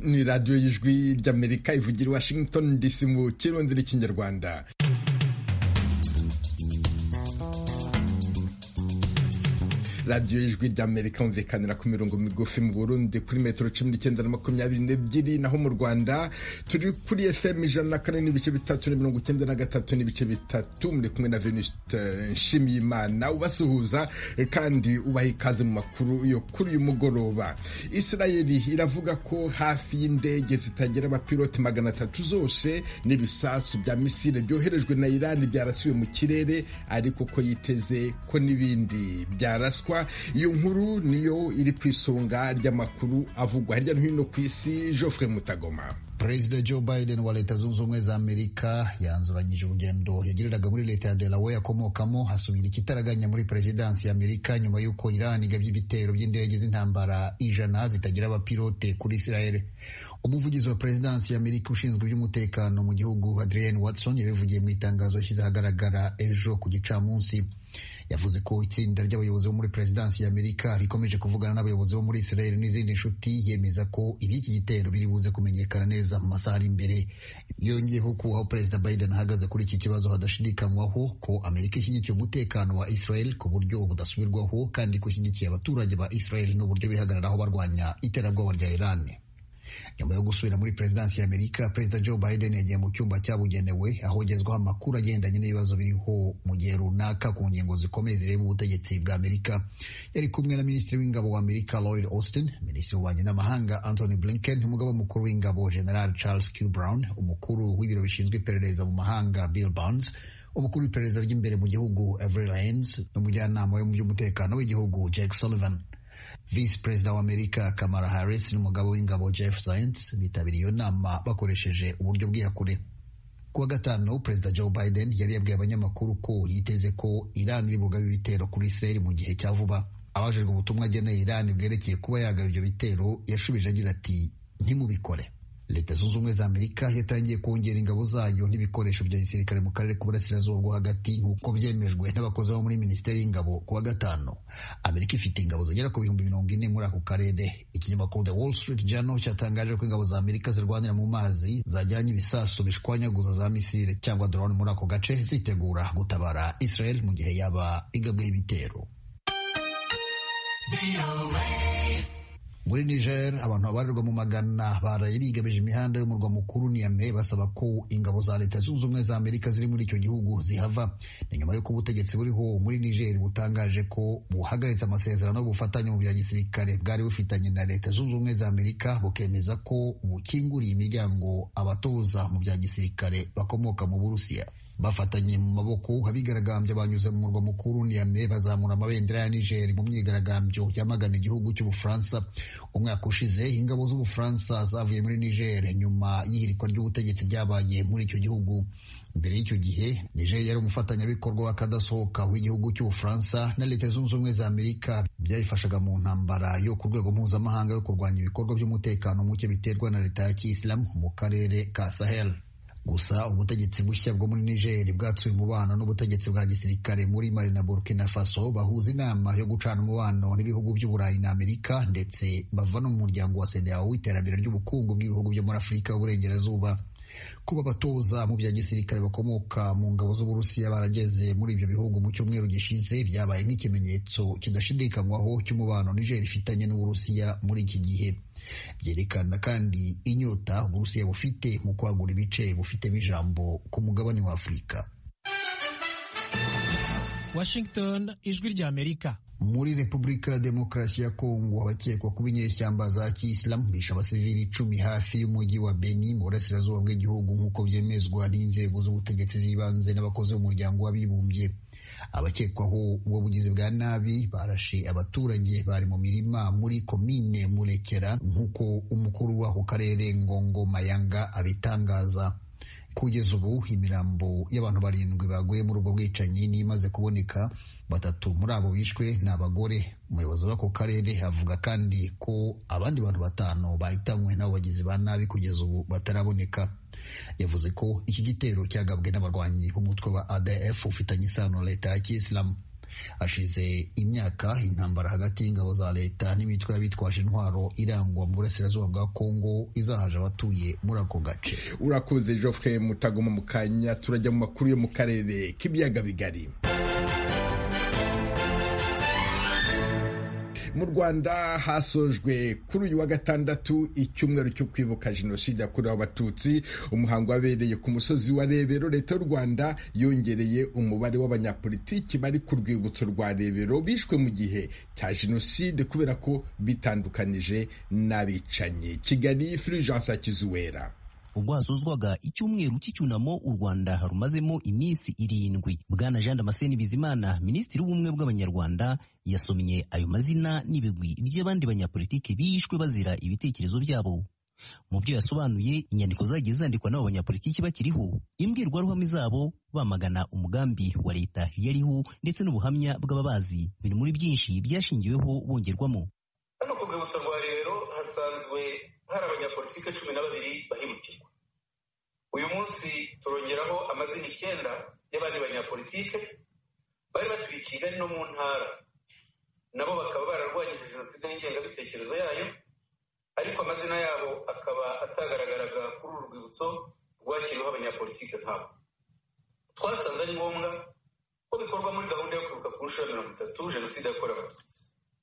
ni radiyo y'ijwi ry'Amerika ivugira i Washington DC mu kirundi n'ikinyarwanda. radiyo y'ijwi ry'Amerika humvikanira ku mirongo migufi mu Burundi kuri metero 19 na 22, naho mu Rwanda turi kuri FM 104 n'ibice bitatu na 93 n'ibice bitatu. Muri kumwe na Venuste Nshimiyimana ubasuhuza kandi ubaha ikaze mu makuru yo kuri uyu mugoroba. Israeli iravuga ko hafi y'indege zitagira abapilote 300 zose n'ibisasu bya misile byoherejwe na Iran byarasiwe mu kirere, ariko ko yiteze ko n'ibindi byaraswa. Iyo nkuru niyo iri ku isonga ry'amakuru avugwa hirya no hino ku isi. Geoffrey Mutagoma. Perezida Joe Biden wa Leta Zunze Ubumwe za Amerika yanzuranyije urugendo yagiriraga muri leta ya Delaware akomokamo hasubira ikitaraganya muri perezidansi ya Amerika nyuma y'uko Iran igabye ibitero by'indege z'intambara 100 zitagira abapilote kuri Israel. Umuvugizi wa perezidansi ya Amerika ushinzwe iby'umutekano mu gihugu Adrienne Watson yabivugiye mu itangazo yashyize ahagaragara ejo ku gicamunsi. Yavuze ko itsinda ry'abayobozi bo muri perezidansi ya Amerika rikomeje kuvugana n'abayobozi bo muri Israel n'izindi nshuti, yemeza ko iby'iki gitero biri buze kumenyekana neza mu masaha ari imbere. Yongeyeho ko aho Perezida Biden ahagaze kuri iki kibazo hadashidikanywaho ko Amerika ishyigikiye umutekano wa Israel ku buryo budasubirwaho, kandi ko ishyigikiye abaturage ba Israel n'uburyo bihagararaho barwanya iterabwoba rya Iran. Nyuma yo gusubira muri perezidansi ya Amerika, Perezida Joe Biden yagiye mu cyumba cyabugenewe aho agezwaho amakuru agendanye n'ibibazo biriho mu gihe runaka ku ngingo zikomeye zireba ubutegetsi bwa Amerika. Yari kumwe na Minisitiri w'Ingabo wa Amerika Lloyd Austin, Minisitiri w'Ububanyi n'Amahanga Anthony Blinken, Umugaba Mukuru w'Ingabo General Charles Q. Brown, Umukuru w'Ibiro bishinzwe iperereza mu mahanga Bill Burns, Umukuru w'iperereza ry'imbere mu gihugu Avril Haines n'Umujyanama mu by'umutekano w'igihugu Jake Sullivan. Vice Perezida wa Amerika Kamala Harris n'umugabo w'ingabo Jeff Zients bitabiriye iyo nama bakoresheje uburyo bw'iyakure. Kuwa gatanu, Perezida Joe Biden yari yabwiye abanyamakuru ko yiteze ko Iran iri bugabe ibitero kuri Israel mu gihe cya vuba. Abajejwe ubutumwa ageneye Iran bwerekeye kuba yagaba ibyo bitero, yashubije agira ati ntimubikore. Leta Zunze Ubumwe za Amerika yatangiye kongera ingabo zayo n'ibikoresho bya gisirikare mu karere k'uburasirazuba bwo hagati nk'uko byemejwe n'abakozi bo muri Minisiteri y'Ingabo. Kuwa gatanu, Amerika ifite ingabo zigera ku 40,000 muri ako karere. Ikinyamakuru The Wall Street Journal cyatangaje ko ingabo za Amerika zirwanira mu mazi zajyanye ibisasu bishwanyaguza za misile cyangwa drone muri ako gace, zitegura gutabara Israel mu gihe yaba igabweho ibitero. Muri Niger, abantu babarirwa mu magana baraye bigabeje imihanda y'umurwa mukuru Niamey basaba ko ingabo za Leta Zunze Ubumwe za Amerika ziri muri icyo gihugu zihava. Ni nyuma y'uko ubutegetsi buriho muri Niger butangaje ko buhagaritse amasezerano y'ubufatanye mu bya gisirikare bwari bufitanye na Leta Zunze Ubumwe za Amerika, bukemeza ko bukinguriye imiryango abatoza mu bya gisirikare bakomoka mu Burusiya. Bafatanye mu maboko, abigaragambya banyuze mu murwa mukuru Niamey bazamura amabendera ya Niger mu myigaragambyo yamagana igihugu cy'Ubufaransa. Umwaka ushize ingabo z'Ubufaransa zavuye muri Niger nyuma y'ihirikwa ry'ubutegetsi ryabaye muri icyo gihugu. Mbere y'icyo gihe, Niger yari umufatanyabikorwa w'akadasohoka w'igihugu cy'Ubufaransa na Leta Zunze Ubumwe za Amerika, byayifashaga mu ntambara yo ku rwego mpuzamahanga yo kurwanya ibikorwa by'umutekano muke biterwa na leta ya Kiyisilamu mu karere ka Sahel. Gusa ubutegetsi bushya bwo muri Niger bwatsuye umubano n'ubutegetsi bwa gisirikare muri Mali na Burkina Faso, bahuza inama yo gucana umubano n'ibihugu by'Uburayi na Amerika, ndetse bava no mu muryango wa CEDEAO w'iterambere ry'ubukungu bw'ibihugu byo muri Afurika y'Uburengerazuba. Kuba abatoza mu bya gisirikare bakomoka mu ngabo z'Uburusiya barageze muri ibyo bihugu mu cyumweru gishize byabaye nk'ikimenyetso kidashidikanywaho cy'umubano Niger ifitanye n'Uburusiya muri iki gihe. Byerekana kandi inyota Uburusiya bufite mu kwagura ibice bufitemo ijambo ku mugabane wa Afurika. Washington, Ijwi ry'Amerika. Muri Repubulika ya Demokarasi ya Kongo, abakekwa kuba inyeshyamba za Kiyisilamu bishe abasivili 10 hafi y'umujyi wa Beni mu burasirazuba bw'igihugu nk'uko byemezwa n'inzego z'ubutegetsi z'ibanze n'abakozi b'umuryango w'abibumbye. Abakekwaho ubwo bugizi bwa nabi barashe abaturage bari mu mirima muri komine Murekera nk'uko umukuru w'ako karere Ngongo Mayanga abitangaza. Kugeza ubu imirambo y'abantu 7 baguye muri ubwo bwicanyi ni imaze kuboneka. 3 muri abo bishwe ni abagore. Umuyobozi w'ako karere avuga kandi ko abandi bantu 5 bahitanywe n'abo bagizi ba nabi kugeza ubu bataraboneka. Yavuze ko iki gitero cyagabwe n'abarwanyi b'umutwe wa ADF ufitanye isano na leta ya Kiyisilamu. Hashize imyaka intambara hagati y'ingabo za leta n'imitwe y'abitwaje intwaro irangwa mu burasirazuba bwa Kongo izahaje abatuye muri ako gace. Urakoze Geoffrey Mutagoma. Mu kanya turajya mu makuru yo mu karere k'ibiyaga bigari. Mu Rwanda hasojwe kuri uyu wa gatandatu icyumweru cyo kwibuka jenoside yakorewe abatutsi. Umuhango wabereye ku musozi wa Rebero. Leta y'u Rwanda yongereye umubare w'abanyapolitiki bari ku rwibutso rwa Rebero bishwe mu gihe cya jenoside kubera ko bitandukanije n'abicanyi. Kigali, Fulgence Akizuwera. Ubwo hasozwaga icyumweru cy'icyunamo u Rwanda rumazemo iminsi 7, Bwana Jean Damascene Bizimana, Minisitiri w'Ubumwe bw'Abanyarwanda, yasomye ayo mazina n'ibigwi by'abandi banyapolitiki bishwe bazira ibitekerezo byabo. Mu byo yasobanuye, inyandiko zagiye zandikwa n'abo banyapolitiki bakiriho, imbwirwaruhame zabo bamagana umugambi wa leta yariho ndetse n'ubuhamya bw'ababazi, biri muri byinshi byashingiweho bongerwamo. Hano ku rwibutso rwa Rebero hasanzwe hari abanyapolitiki 12 bahimukirwa. Uyu munsi turongeraho amazina 9 y'abandi banyapolitike bari batuye i Kigali no mu ntara, nabo bakaba bararwanyije jenoside n'ingengabitekerezo yayo, ariko amazina yabo akaba atagaragaraga kuri uru rwibutso rwashyiriweho abanyapolitike nkabo. Twasanze ari ngombwa ko bikorwa muri gahunda yo kwibuka ku nshuro ya 30 jenoside yakorewe abatutsi.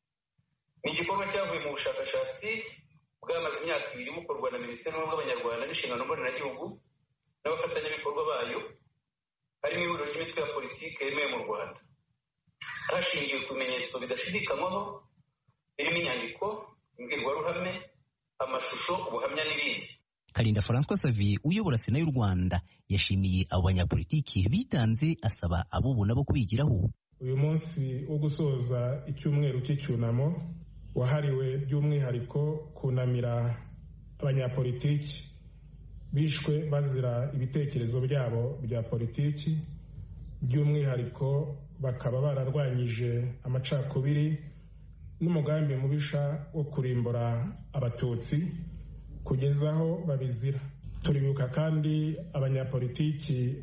Ni igikorwa cyavuye mu bushakashatsi bwamaze imyaka 2 bukorwa na Minisiteri y'Ubumwe bw'Abanyarwanda n'inshingano mboneragihugu n'abafatanyabikorwa bayo, harimo ihuriro ry'imitwe ya politiki yemewe mu Rwanda, hashingiwe ku bimenyetso bidashidikanywaho birimo inyandiko, imbwirwaruhame, amashusho, ubuhamya n'ibindi. Karinda François Xavier uyobora Sena y'u Rwanda yashimiye abo banyapolitiki bitanze, asaba abo bona bo kubigiraho. Uyu munsi wo gusoza icyumweru cy'icyunamo wahariwe by'umwihariko kunamira abanyapolitiki bishwe bazira ibitekerezo byabo bya politiki, by'umwihariko bakaba bararwanyije amacakubiri n'umugambi mubisha wo kurimbura abatutsi kugeza aho babizira. Turibuka kandi abanyapolitiki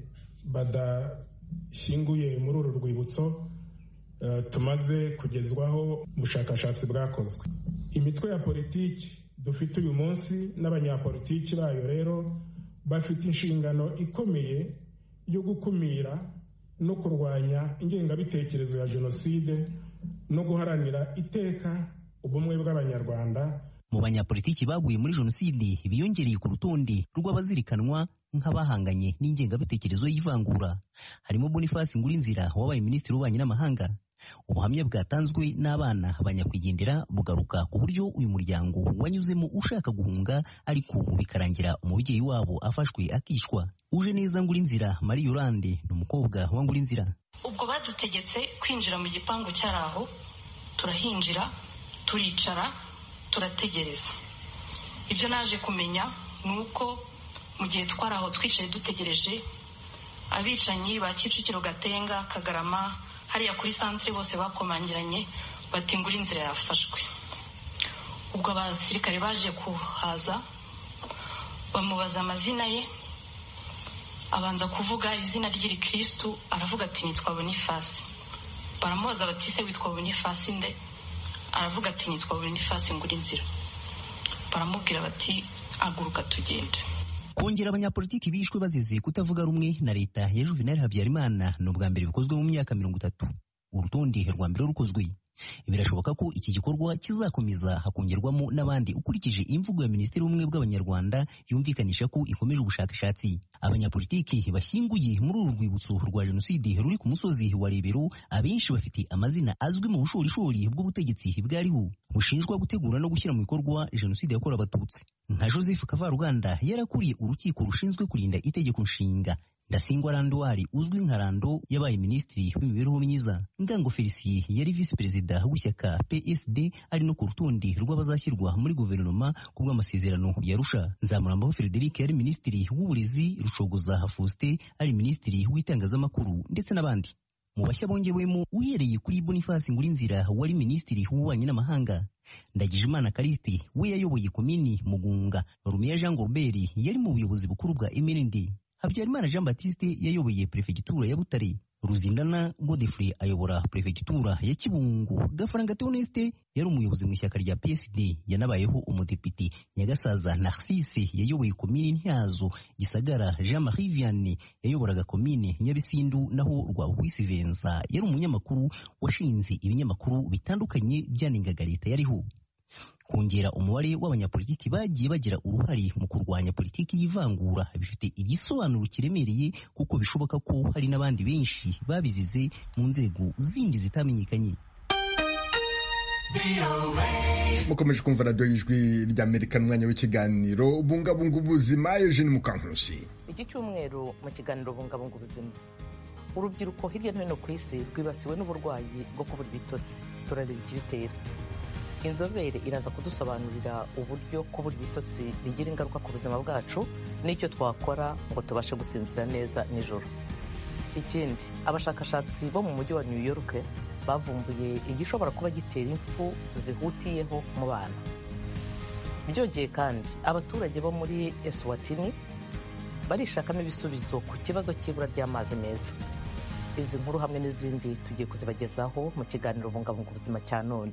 badashyinguye muri uru rwibutso tumaze kugezwaho ubushakashatsi bwakozwe. Imitwe ya politiki dufite uyu munsi n'abanyapolitiki bayo rero bafite inshingano ikomeye yo gukumira no kurwanya ingengabitekerezo ya jenoside no guharanira iteka ubumwe bw'Abanyarwanda. Mu banyapolitiki baguye muri jenoside biyongereye ku rutonde rw'abazirikanwa nk'abahanganye n'ingengabitekerezo y'ivangura harimo Boniface Ngulinzira wabaye Minisitiri w'Ububanyi n'Amahanga. Ubuhamya bwatanzwe n'abana banyakwigendera bugaruka ku buryo uyu muryango wanyuzemo ushaka guhunga, ariko bikarangira umubyeyi wabo afashwe akishwa. Uje neza Ngulinzira Marie Yolande ni umukobwa wa Ngulinzira. Ubwo badutegetse kwinjira mu gipangu cyaraho, turahinjira, turicara, turategereza. Ibyo naje kumenya nuko mu gihe twaraho twicaye dutegereje, abicanyi ba Kicukiro, Gatenga, Kagarama, hariya kuri santre bose bakomangiranye bati Ngulinzira yafashwe. Ubwo abasirikare baje kuhaza bamubaza amazina ye, abanza kuvuga izina ry'Ikristo, aravuga ati nitwa Boniface. Baramubaza bati se witwa Boniface nde? Aravuga ati nitwa Boniface Ngulinzira. Baramubwira bati aguruka tugende. Kongera abanyapolitiki bishwe bazize kutavuga rumwe na leta ya Juvenal Habyarimana ni ubwa mbere bikozwe mu myaka 30. Urutonde rwa mbere rukozwe. Birashoboka ko iki gikorwa kizakomeza hakongerwamo n'abandi ukurikije imvugo ya Minisiteri y'Ubumwe bw'Abanyarwanda yumvikanisha ko ikomeje ubushakashatsi. Abanyapolitiki bashyinguye muri uru rwibutso rwa jenoside ruri ku musozi wa Rebero abenshi bafite amazina azwi mu bushorishori bw'ubutegetsi bwariho bushinjwa gutegura no gushyira mu bikorwa jenoside yakorewe abatutsi. Nka Joseph Kavaruganda yarakuriye urukiko rushinzwe kurinda itegeko nshinga. Ndasingwa Randwari uzwi nka Rando yabaye Minisitiri w'Imibereho myiza. Ngango Felicien yari Visi Perezida w'ishyaka PSD ari no ku rutonde rw'abazashyirwa muri guverinoma ku bw'amasezerano ya Arusha. Nzamurambaho Frederic yari Minisitiri w'Uburezi, Rushogoza Faustin ari Minisitiri w'Itangazamakuru ndetse n'abandi. Mu bashya bongewemo uhereye kuri Boniface Ngulinzira wari Minisitiri w'Ububanyi n'Amahanga. Ndagijimana Kariste we yayoboye komini Mugunga. Rumiya Jean Gorbert yari mu buyobozi bukuru bwa MND. Habyarimana Jean Baptiste yayoboye Perefegitura ya Butare, Ruzindana Godfrey ayobora Perefegitura ya Kibungo, Gafaranga Theoneste yari umuyobozi mu ishyaka rya PSD yanabayeho umudepite, Nyagasaza Narcisse yayoboye komini Ntyazo, Gisagara Jean-Marie Vianney yayoboraga komini Nyabisindu, naho Rwabukwisi Venza yari umunyamakuru washinze ibinyamakuru bitandukanye byanengaga leta yariho. Kongera umubare w'abanyapolitiki bagiye bagira uruhare mu kurwanya politiki y'ivangura bifite igisobanuro kiremereye, kuko bishoboka ko hari n'abandi benshi babizize mu nzego zindi zitamenyekanye. Mukomeje kumva radiyo y'Ijwi ry'Amerika, n'umwanya w'ikiganiro bungabunga ubuzima. Eugene Mukankusi. Iki cyumweru mu kiganiro bungabunga ubuzima, urubyiruko hirya no hino ku isi rwibasiwe n'uburwayi bwo kubura ibitotsi. Turareba ikibitera. Inzobere iraza kudusobanurira uburyo kubura ibitotsi bigira ingaruka ku buzima bwacu n'icyo twakora ngo tubashe gusinzira neza nijoro. Ikindi, abashakashatsi bo mu mujyi wa New York bavumbuye igishobora kuba gitera impfu zihutiyeho mu bana. Byongeye kandi, abaturage bo muri Eswatini barishakamo ibisubizo ku kibazo cy'ibura ry'amazi meza. Izi nkuru hamwe n'izindi tugiye kuzibagezaho mu kiganiro bungabunga ubuzima cya none.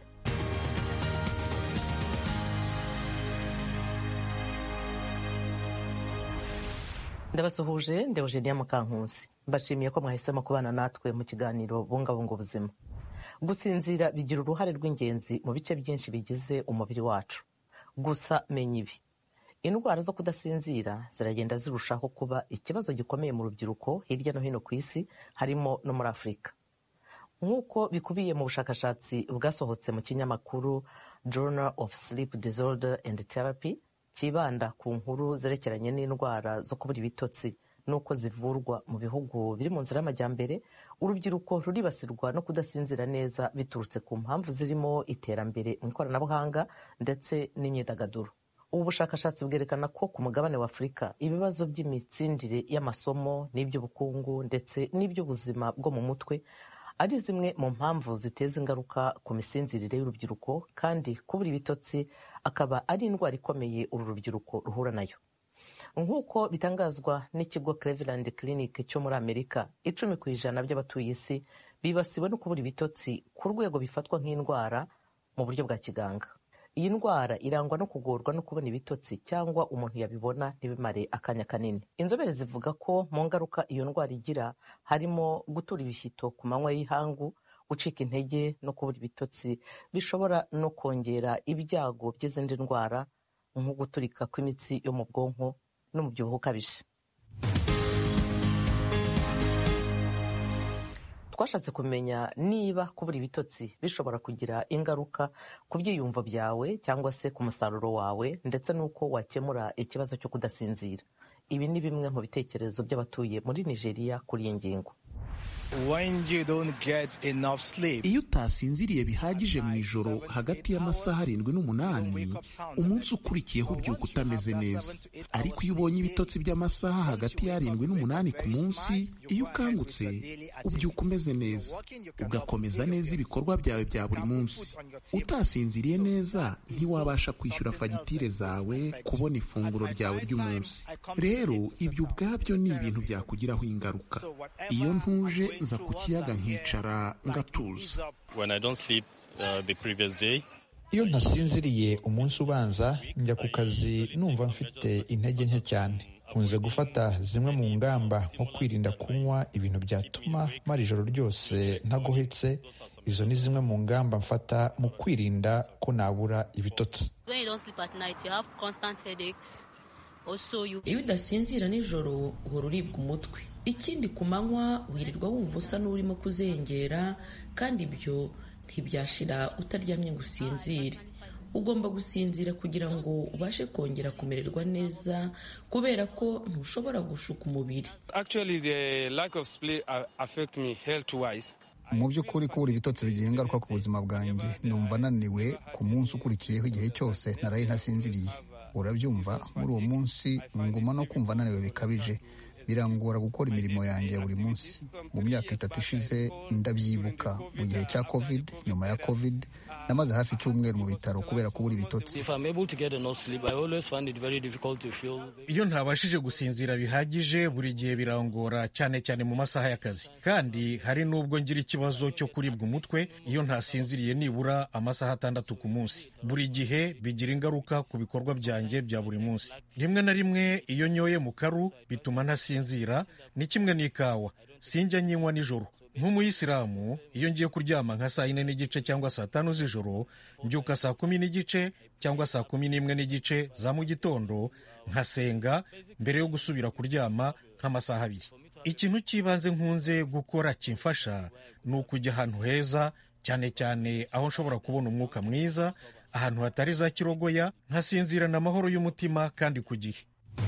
Ndabasuhuje, ndi Eugenia Mukankusi. Mbashimiye ko mwahisemo kubana natwe mu kiganiro bungabunga ubuzima. Gusinzira bigira uruhare rw'ingenzi mu bice byinshi bigize umubiri wacu. Gusa menya ibi: indwara zo kudasinzira ziragenda zirushaho kuba ikibazo gikomeye mu rubyiruko hirya no hino ku isi, harimo no muri Afurika. Nk'uko bikubiye mu bushakashatsi bwasohotse mu kinyamakuru Journal of Sleep Disorder and Therapy, kibanda ku nkuru zerekeranye n'indwara zo kubura ibitotsi n'uko zivurwa mu bihugu biri mu nzira y'amajyambere, urubyiruko ruribasirwa no kudasinzira neza biturutse ku mpamvu zirimo iterambere mu ikoranabuhanga ndetse n'imyidagaduro. Ubu bushakashatsi bwerekana ko ku mugabane wa Afurika ibibazo by'imitsindire y'amasomo n'iby'ubukungu ndetse n'iby'ubuzima bwo mu mutwe ari zimwe mu mpamvu ziteza ingaruka ku misinzirire y'urubyiruko, kandi kubura ibitotsi akaba ari indwara ikomeye uru rubyiruko ruhura nayo. Nk'uko bitangazwa n'ikigo Cleveland Clinic cyo muri Amerika, 10% by'abatuye isi bibasiwe no kubura ibitotsi ku rwego bifatwa nk'indwara mu buryo bwa kiganga. Iyi ndwara irangwa no kugorwa no kubona ibitotsi, cyangwa umuntu yabibona ntibimare akanya kanini. Inzobere zivuga ko mu ngaruka iyo ndwara igira harimo gutura ibishyito ku manywa y'ihangu, gucika intege no kubura ibitotsi bishobora no kongera ibyago by'izindi ndwara nko guturika kw'imitsi yo mu bwonko n'umubyibuho ukabije. Twashatse kumenya niba kubura ibitotsi bishobora kugira ingaruka ku byiyumvo byawe cyangwa se ku musaruro wawe, ndetse n'uko wakemura ikibazo cyo kudasinzira. Ibi ni bimwe mu bitekerezo by'abatuye muri Nigeria kuri iyi ngingo. Iyo utasinziriye bihagije mu ijoro hagati y'amasaha 7 n'8, umunsi ukurikiyeho ubyuka utameze neza. Ariko iyo ubonye ibitotsi by'amasaha hagati ya 7 n'8 ku munsi, iyo ukangutse ubyuka umeze neza, ugakomeza neza ibikorwa byawe bya buri munsi. Utasinziriye neza ntiwabasha kwishyura fagitire zawe, kubona ifunguro ryawe ry'umunsi. Rero ibyo ubwabyo ni ibintu byakugiraho ingaruka. Iyo ntuje nza ku kiyaga nkicara ngatuza. Iyo ntasinziriye umunsi ubanza, njya ku kazi numva mfite intege nke cyane. Nkunze gufata zimwe mu ngamba nko kwirinda kunywa ibintu byatuma mara ijoro ryose ntagohetse. Izo ni zimwe mu ngamba mfata mu kwirinda ko nabura ibitotsi. Iyo udasinzira nijoro uhora uribwa umutwe. Ikindi, ku manywa wirirwa wumva usa n'urimo kuzengera, kandi ibyo ntibyashira utaryamye ngo usinzire. Ugomba gusinzira kugira ngo ubashe kongera kumererwa neza, kubera ko ntushobora gushuka umubiri. Mu by'ukuri kubura ibitotsi bigira ingaruka ku buzima bwanjye. Numva naniwe ku munsi ukurikiyeho igihe cyose naraye ntasinziriye. Urabyumva, muri uwo munsi nguma no kumva naniwe bikabije. birangora gukora imirimo yanjye ya buri munsi. Mu myaka 3 ishize ndabyibuka, mu gihe cya covid, nyuma ya covid namaze hafi icyumweru mu bitaro kubera kubura ibitotsi. Iyo ntabashije gusinzira bihagije buri gihe birangora, cyane cyane mu masaha y'akazi, kandi hari n'ubwo ngira ikibazo cyo kuribwa umutwe iyo ntasinziriye nibura amasaha 6 ku munsi. Buri gihe bigira ingaruka ku bikorwa byanjye bya buri munsi. Rimwe na rimwe iyo nyoye mu karu bituma ntasinzira, ni kimwe n'ikawa sinjya nyinywa nijoro. Nk'umuyisilamu iyo ngiye kuryama nka 4:30 cyangwa 5 z'ijoro, mbyuka 10:30 cyangwa 11:30 za mu gitondo, nkasenga mbere yo gusubira kuryama nk'amasaha 2. Ikintu cy'ibanze nkunze gukora kimfasha ni ukujya ahantu heza, cyane cyane aho nshobora kubona umwuka mwiza, ahantu hatari za kirogoya, nkasinzirana amahoro y'umutima kandi ku gihe.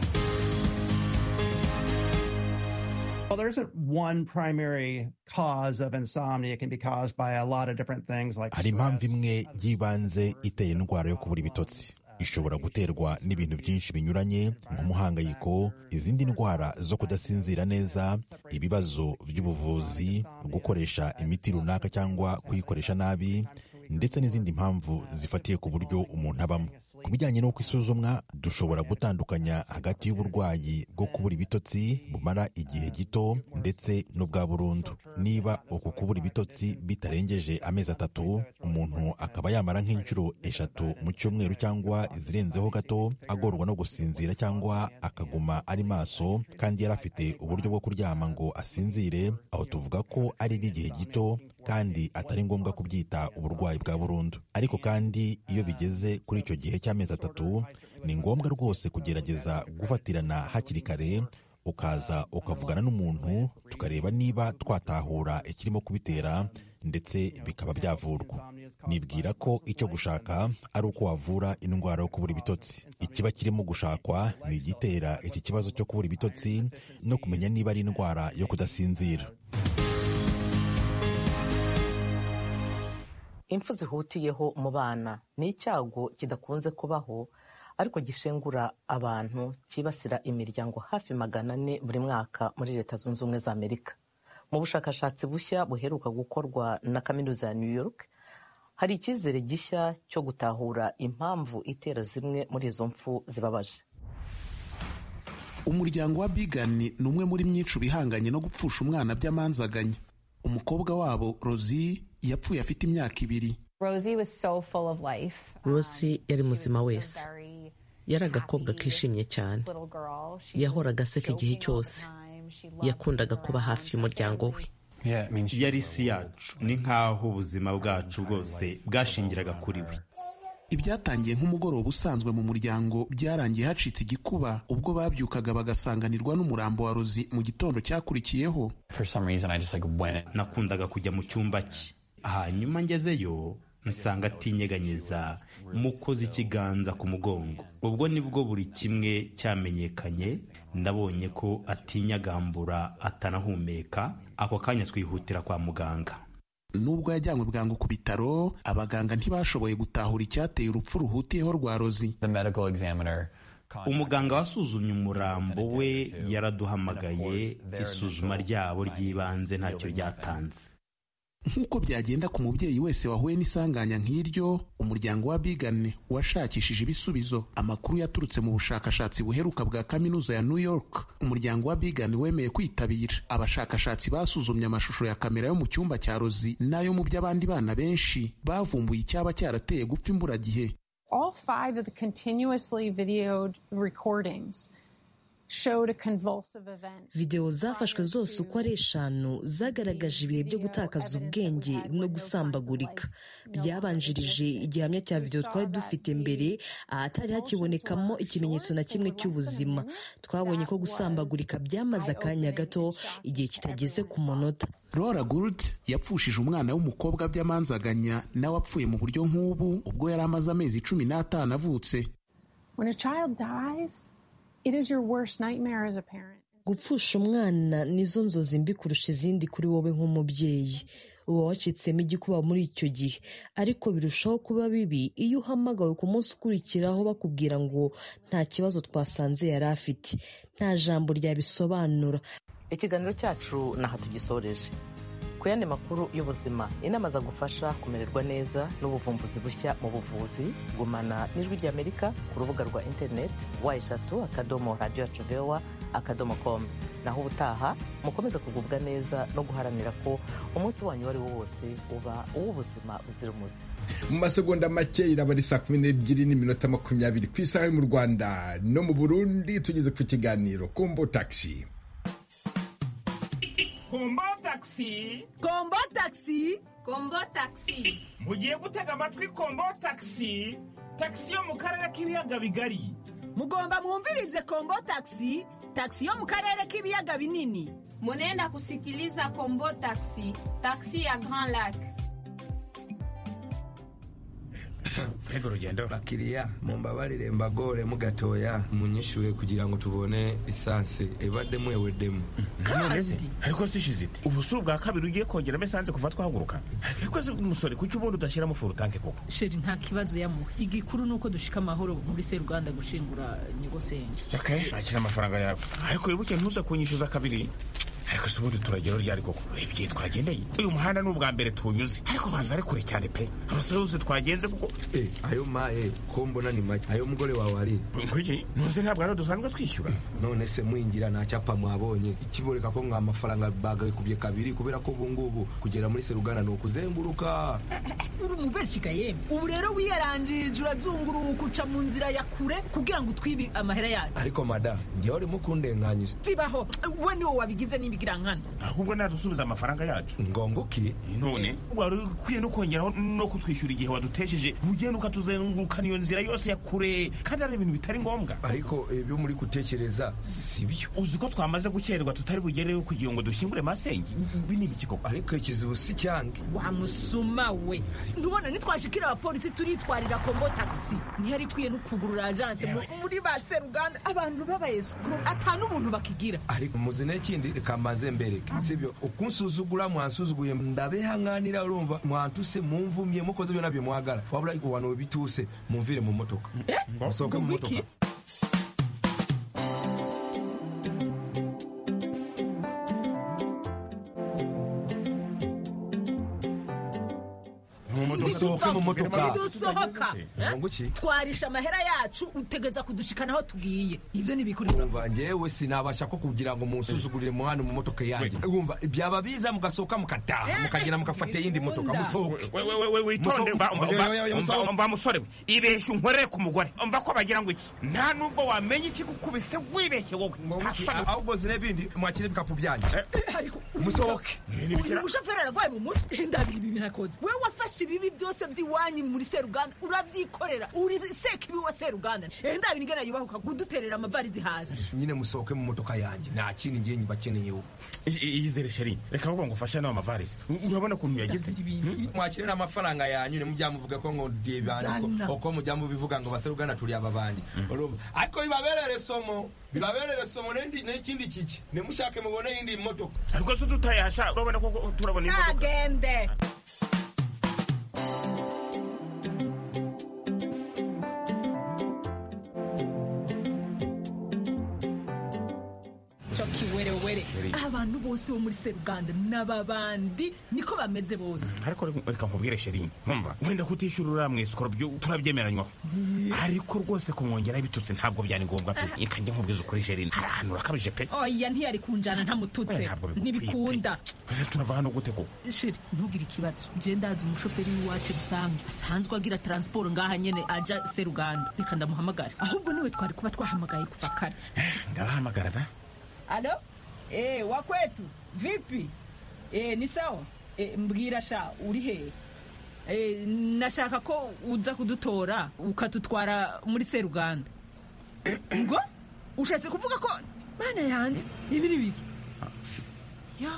Well, there isn't one primary cause of insomnia. It can be caused by a lot of different things like hari impamvu imwe y'ibanze itera indwara yo kubura ibitotsi. Ishobora guterwa n'ibintu byinshi binyuranye nk'umuhangayiko, izindi ndwara zo kudasinzira neza, ibibazo by'ubuvuzi, gukoresha imiti runaka cyangwa kuyikoresha nabi, ndetse n'izindi mpamvu zifatiye ku buryo umuntu abamo. Ku bijyanye n'uko isuzumwa, dushobora gutandukanya hagati y'uburwayi bwo kubura ibitotsi bumara igihe gito ndetse n'ubwa burundu. Niba uku kubura ibitotsi bitarengeje amezi 3, umuntu akaba yamara nk'inshuro 3 mu cyumweru cyangwa izirenzeho gato, agorwa no gusinzira cyangwa akaguma ari maso kandi yari afite uburyo bwo kuryama ngo asinzire, aho tuvuga ko ari igihe gito kandi atari ngombwa kubyita uburwayi bwa burundu. Ariko kandi iyo bigeze kuri icyo gihe cy'amezi 3, ni ngombwa rwose kugerageza gufatirana hakiri kare, ukaza ukavugana n'umuntu tukareba niba twatahura ikirimo kubitera ndetse bikaba byavurwa. Nibwira ko icyo gushaka ari uko wavura indwara yo kubura ibitotsi. Ikiba kirimo gushakwa ni igitera iki kibazo cyo kubura ibitotsi no kumenya niba ari indwara yo kudasinzira. Impfu zihutiyeho mu bana ni icyago kidakunze kubaho, ariko gishengura abantu, kibasira imiryango hafi 400 buri mwaka muri Leta Zunze Ubumwe za Amerika. Mu bushakashatsi bushya buheruka gukorwa na Kaminuza ya New York, hari icyizere gishya cyo gutahura impamvu itera zimwe muri izo mfu zibabaje. Umuryango wa Bigan ni umwe muri myinshi bihanganye no gupfusha umwana by'amanzaganya. Umukobwa wabo Rosie yapfuye afite imyaka 2. Rosie yari muzima wese, yari agakobwa kishimye cyane, yahoraga aseka igihe cyose, yakundaga kuba hafi y'umuryango we. Yari isi yacu, ni nk'aho ubuzima bwacu bwose bwashingiraga kuri we. Ibyatangiye nk'umugoroba usanzwe mu muryango byarangiye hacitse igikuba ubwo babyukaga bagasanganirwa n'umurambo wa Rosie mu gitondo cyakurikiyeho. Nakundaga kujya mu cyumba cye, hanyuma ngezeyo nsanga atinyeganyeza, mukoze ikiganza ku mugongo. Ubwo nibwo buri kimwe cyamenyekanye. Ndabonye ko atinyagambura, atanahumeka. Ako kanya twihutira kwa muganga. Nubwo yajyanywe bwangu ku bitaro, abaganga ntibashoboye gutahura icyateye urupfu ruhutiyeho rwa Rosie. Umuganga wasuzumye umurambo we yaraduhamagaye, isuzuma ryabo ry'ibanze ntacyo ryatanze. Nk'uko byagenda ku mubyeyi wese wahuye n'isanganya nk'iryo, umuryango wa Bigan washakishije ibisubizo. Amakuru yaturutse mu bushakashatsi buheruka bwa Kaminuza ya New York. Umuryango wa Bigan wemeye kwitabira. Abashakashatsi basuzumye amashusho ya kamera yo mu cyumba cya Rosie nayo mu by'abandi bana benshi, bavumbuye icyaba cyarateye gupfa imburagihe. All 5 of the continuously videoed recordings showed a convulsive event. Video zafashwe zose uko ari 5 zagaragaje ibihe byo gutakaza ubwenge no gusambagurika. Byabanjirije igihamya cya video twari dufite mbere, ahatari hakibonekamo ikimenyetso na kimwe cy'ubuzima. Twabonye ko gusambagurika byamaze akanya gato, igihe kitageze ku munota. Laura Gould yapfushije umwana w'umukobwa by'amanzaganya nawe apfuye mu buryo nk'ubu ubwo yari amaze amezi 15 avutse. When a child dies, it is your worst nightmare as a parent. Gupfusha umwana nizo nzozi mbi kurusha izindi kuri wowe nk'umubyeyi. uba wacitsemo igikuba muri icyo gihe, ariko birushaho kuba bibi iyo uhamagawe ku munsi ukurikiraho bakubwira ngo nta kibazo twasanze yari afite. Nta jambo ryabisobanura. Ikiganiro cyacu naha tugisoreje. Ku yandi makuru y'ubuzima, inama za gufasha kumererwa neza n'ubuvumbuzi bushya mu buvuzi, gumana n'Ijwi ry'Amerika ku rubuga rwa internet wa3.radio.com. Naho ubutaha mukomeze kugubwa neza no guharanira ko umunsi wanyu wari wose uba uw'ubuzima buzira umuze. Mu masegonda make iraba ari 12:20 ku isaha yo mu Rwanda no mu Burundi. Tugeze ku kiganiro Kombo Taxi. Kombo Taxi. Kombo Taxi. Kombo Taxi. Mugiye gutega amatwi Kombo Taxi. Taxi yo mu karere k'ibiyaga bigari. Mugomba mwumvirize Kombo Taxi. Taxi yo mu karere k'ibiyaga binini. Munenda kusikiliza Kombo Taxi. Taxi ya Grand Lac. Ego rugendo. Bakiriya mumbabarire mbagore mugatoya munyishure kugira ngo tubone essence ebadde mwewedemu. Nonese ariko sishizite. Ubusu bwa kabiri ugiye kongera essence kuva twahaguruka. Ariko se umusore kuki ubundi udashira mu furu tanke koko. Sheri nta kibazo yamuhe. Igikuru nuko dushika amahoro muri Seruganda gushingura Nyogosenge. Okay, akira amafaranga yawe. Ariko yibuke ntuza kunyishuza kabiri. Ariko subundi turagero ryari koko. Ibigiye twagendeye. Uyu muhanda n'ubwa mbere tunyuze. Ariko banza ari kure cyane pe. Abasore bose twagenze kuko ayo mae ko mbona ni make. Ayo mugore wawe ari. Kuki? Ntuze ntabwo ari dusanzwe twishyura. None se mwinjira nta cyapa mwabonye. Ikiboreka ko nka mafaranga bagaye kubye kabiri kubera ko bungubu kugera muri Seruganda no kuzenguruka. Uri mubeshika yemwe. Ubu rero wiyaranjije urazunguruka uca mu nzira ya kure kugira ngo twibi amahera yacu. Ariko madam, ngiye uri mukundenganyije. Tibaho, we niwo wabigize ni ahubwo nadusubiza amafaranga yacu ngongoki none wari ukwiye no kongeraho no kutwishyura igihe wadutesheje ugenda ukatuzenguruka niyo nzira yose ya kure kandi ari ibintu bitari ngombwa. Ariko ibyo muri gutekereza sibyo. Uzi ko twamaze gukererwa tutari bugereyo kugira ngo dushyingure Masenge. Bini bikiko ariko ikizibu si cyange wamusuma we. Ntubona nitwashikira abapolisi turitwarira Kombo Taxi ntihari kwiye no kugurura agence muri ba Seruganda abantu babayescro atanu umuntu bakigira. Ariko muzine kindi maze mbereke sibyo ukunsuzugura mwansuzuguye ndabehanganira urumva mwantuse mumvumye mukoze byo nabyo mwagara wabura iko wano bituse mumvire mu motoka musohoke mu motoka. Musohoke mu motoka. Dusohoka. Twarisha amahera yacu utegeza kudushikana aho tugiye. Ivyo ni bikuri. Umva ngewe sinabasha ko kugira ngo munsuzugurire mu hano mu motoka yanjye. Umva byaba biza mugasohoka mukataha mukagina mukafata yindi motoka musohoke. We itonde mba musore ibeshe unkorere ku mugore. Umva ko bagira ngo iki. Nta nubwo wamenye iki gukubise wibeshye wowe. Ahubwo zine bindi mwakire bikapu byanjye. Ariko musohoke. Uyu mushoferi aragwaye mu mutwe ndabiri ibi nakoze. We wafashe ibibi byose by'iwanyu muri Seruganda urabyikorera uri seka ibi wa Seruganda ndabiri ngena yubahuka kuduterera amavarizi hasi. Nyine musohoke mu motoka yanjye nta kindi ngiye nyibakeneye wo. Iyizere sheri reka ngo ngufashe nawe amavarizi urabona kuntu yagize. Mwakire n'amafaranga yanyu ne mujyamuvuga ko ngo ndibanye uko mujyamu bivuga ngo baseruganda turi ababandi. Ariko bibaberere somo n'ikindi kiki ne mushake mubone yindi motoka. Ariko se tutayasha urabona ko turabona imodoka. Agende. Abantu bose bo muri Seruganda n'ababandi niko bameze bose. Ariko reka nkubwire sheri nkumva wenda kutishyurura mwesukoro byo turabyemeranywa. Ariko rwose kumwongera bitutse ntabwo byari ngombwa pe. Ikajya nkubwiza ukuri sheri ahantu rakabije pe. Oya ntiyari kunjana ntamututse ntibikunda. Turava hano gute ko sheri ntugire ikibazo je ndazi umushoferi wacu rusange asanzwe agira transport ngaha nyene aja Seruganda reka ndamuhamagara ahubwo niwe twari kuba twahamagaye kuva kare. Ndabahamagara da. Alo? Wakwetu, vipi? Ni sawa? Mbwira sha, uri he? Nashaka ko uza kudutora, ukatutwara muri Seruganda. Ngo? Ushatse kuvuga ko, mana yanje, ibi ni biki? Ya.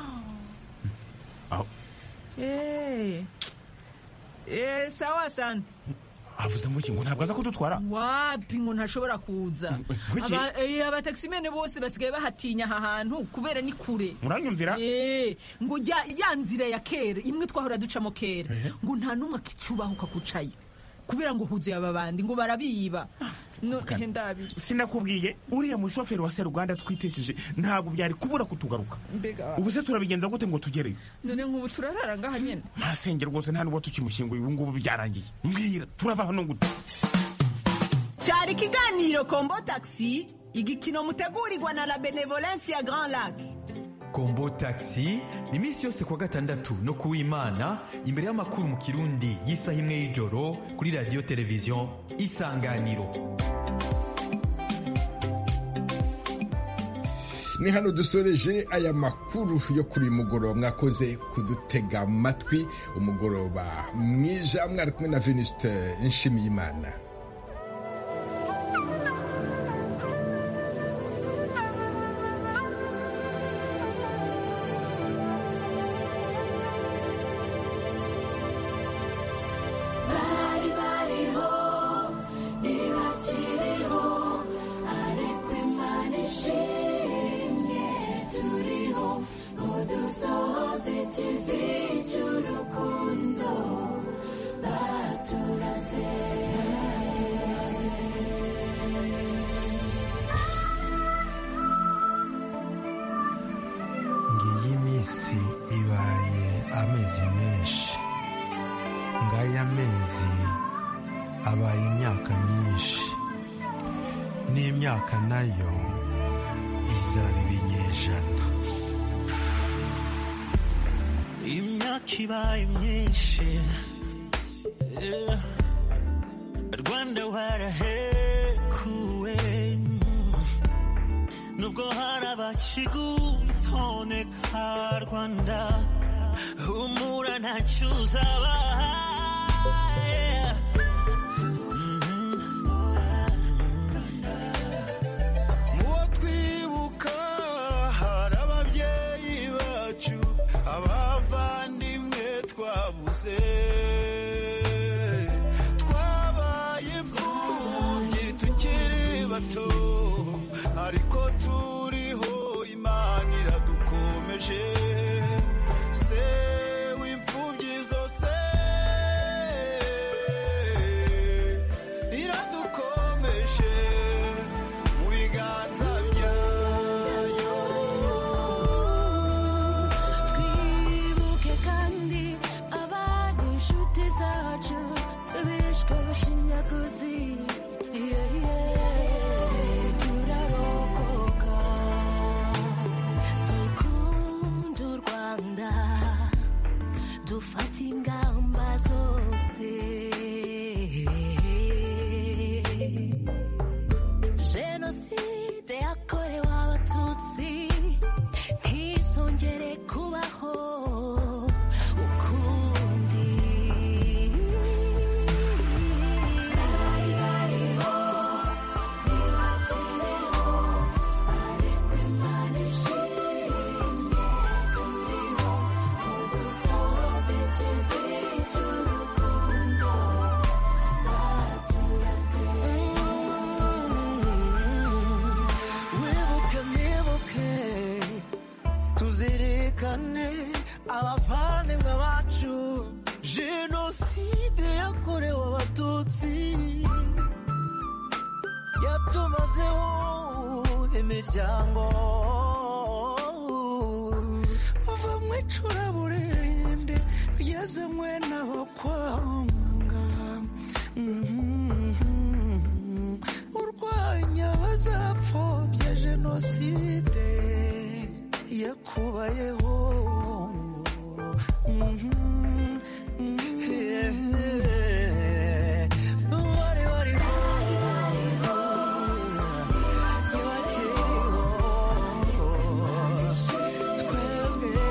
Sawa sana. avuze ngo iki ngo ntabwo aza kudutwara wapi ngo ntashobora kuza abataximene bose basigaye bahatinya aha hantu kubera ni kure muranyumvira ngo ya nzira ya kera imwe twahora ducamo kera ngo nta numwe akicubahuka kucayo kubera ngo huzuye aba bandi ngo barabiba ndabiri sinakubwiye uriya mushoferi wa Seruganda twitesheje ntabwo byari kubura kutugaruka ubu se turabigenza gute ngo tugereyo none nk'ubu turarara ngaha nyene ntasenge rwose nta nubwo tukimushyinguye ubu ngubu byarangiye mbwira turava hano gute cyari ikiganiro Kombo Taxi igikino mutegurirwa na la Benevolence ya Grand Lac. Kombo Taxi ni iminsi yose kuwa gatandatu no kuw'Imana imbere y'amakuru mu Kirundi y'isaha imwe y'ijoro kuri radio television Isanganiro. Ni hano dusoreje aya makuru yo kuri mugoroba mwakoze kudutega amatwi umugoroba mwiza mwari kumwe na Venuste Nshimiyimana. ngiyi minsi ibaye amezi menshi ngaya mezi abaye imyaka myinshi n'imyaka nayo izaba ibinyejana imyaka ibaye myinshi Rwanda warahekuwe nubwo hari abakigutoneka Rwanda humura ntacyo uzabahaye muwo twibuka hari ababyeyi bacu abavandimwe twabuze twabaye imfubyi tukiri bato ariko turiho Imana iradukomeje se w'imfubyi zose iradukomeje mu biganza byayo twibuke kandi abari inshuti zacu bishwe bashinyaguzi turarokoka dukunda u Rwanda dufata ingamba zose jenoside yakorewe abatutsi ntizongere kubaho ukundi bari bariho ntibakiriho ariko Imana ishimye turiho udusohoze ikivi cy'urukundo baturase wibuke mwibuke tuzirikane abavandimwe bacu jenoside yakorewe abatutsi yatumazeho imiryango uva mu icuraburende ryazanywe n'abakwanga urwanya abazapfobya jenoside yakubayeho bari bariho twebwe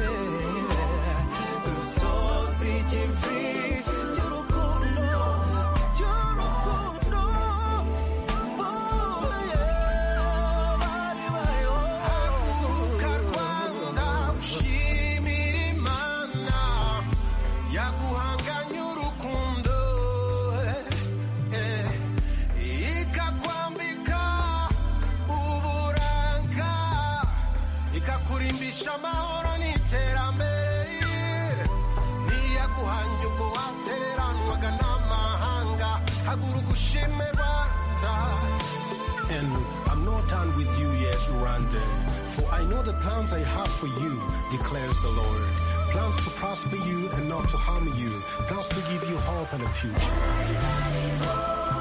dusoza ikivi cy'urukundo haguruka Rwanda ushimira Imana yaguhanganye urukundo haguruka ushime Rwanda. And I'm not done with you yet, Rwanda. For I know the plans I have for you, declares the Lord. Plans to prosper you and not to harm you. Plans to give you hope and a future.